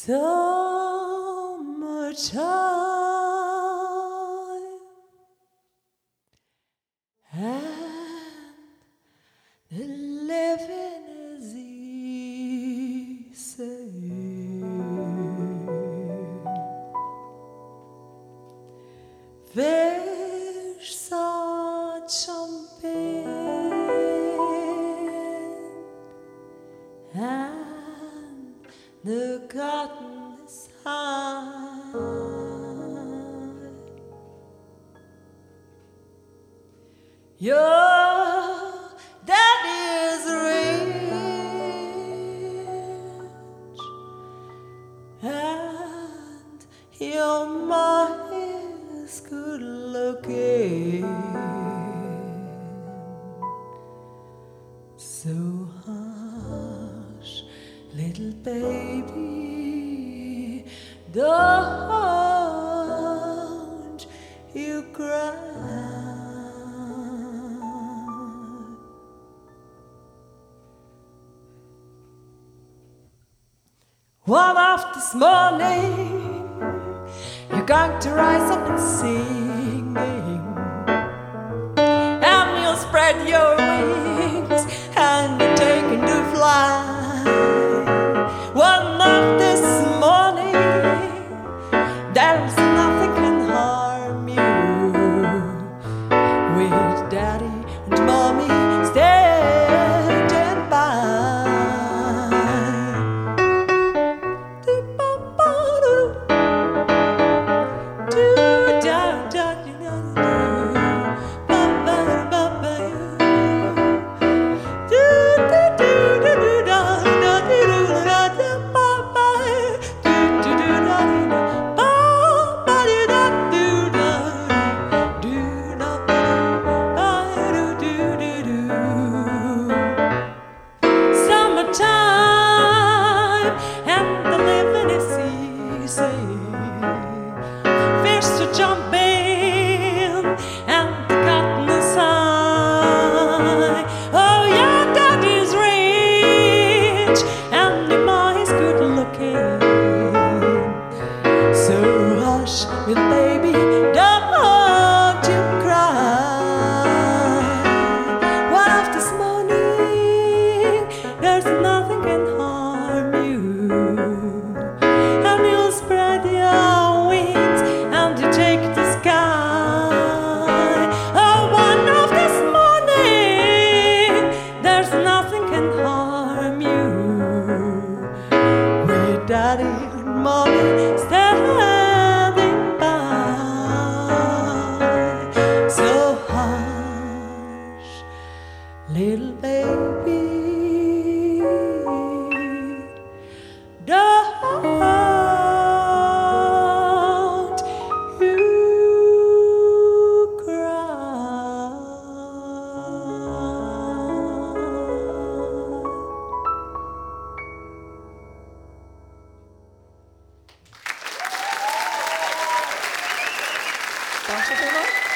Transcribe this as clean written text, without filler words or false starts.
Summertime, and the living is easy. Fish are jumping and the cotton is high. Your daddy's rich and your mom is good looking. So hush, little baby, don't you cry. One of this morning, you're going to rise up and sing, and you'll spread your wings and you're taking to fly. One of this morning, there's nothing can harm you, with daddy and mommy standing by. Fish are jumping and the cotton is high. Oh, your daddy's rich and your ma is good looking. So hush, little baby, don't you cry. One of this morning, there's nothing can harm you, and you'll spread your wings and you take the sky. Oh, one of this morning, there's nothing can harm you, with daddy and mommy standing by. So hush, little baby, don't you cry. Danke, Thomas.